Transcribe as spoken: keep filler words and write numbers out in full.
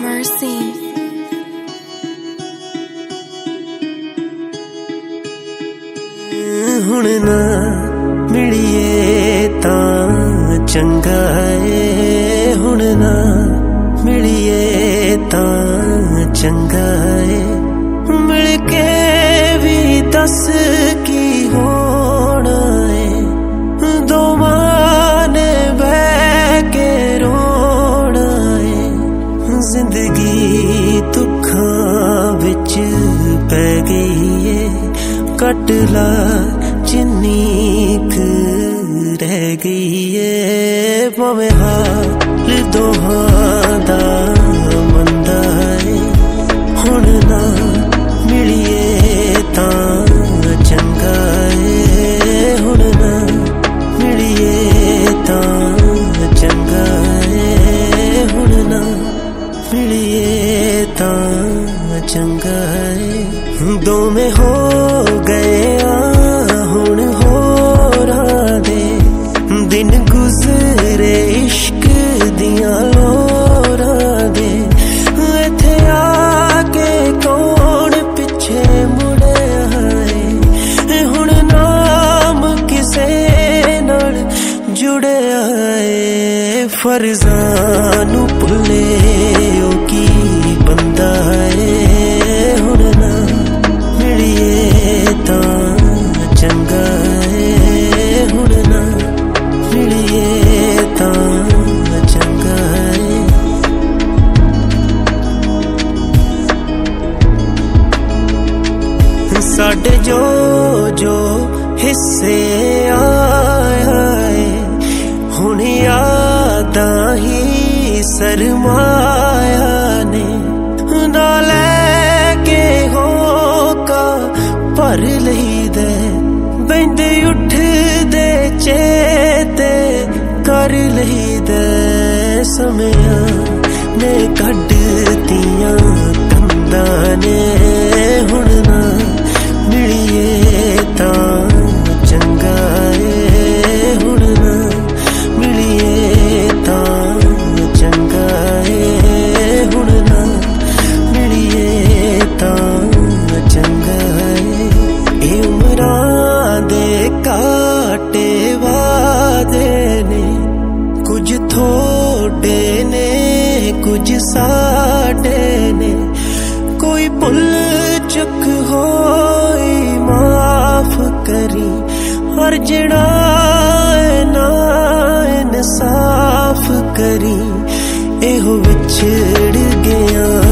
mercy. हुण ना मिलिए तां चंगा है, हुण ना मिलिए तां चंगा है। मिल के भी दस की होना है, दो माने बह के रोना है। जिंदगी दुखां विच पै गई है, कट ला जिन्नी क रह गई है। भावें हाल दोहां दा मंदा है, हुण ना मिलिए तां चंगा है, हुण ना मिलिए तां चंगा है, हुण ना मिलिए तां चंगा है। दोवें हो गए हुण होरां दे दिन, गुजरे इश्क दियां लोरां दे। इत्थे आके कौन पिछे मुड़िया है, हुण नाम किसे नाल जुड़िया है। फर्जां नूं भुल्ले ओ की बंदा है, हुण ना मिलिए तां चंगा है, हुण ना मिलिए तां चंगा है। साडे जो जो हिस्से आया है, हुण यादां ही सरमाया ने। ना लैके होका भर लईदे, बैंदे उठदे चेते कर लईदे। समियां ने कड्डतियां कंधां ने, हुण ना मिलिए तां चंगा है, हुण ना मिलिए तां चंगा है, हुण ना मिलिए तां चंगा है। ए उमरां दे काटे वादे ने, कुछ थोड़े ने कुछ साडे ने। कोई भुल चुक होई माफ करी, हर जड़ा ना इंसाफ करी। एहो विछड़ गया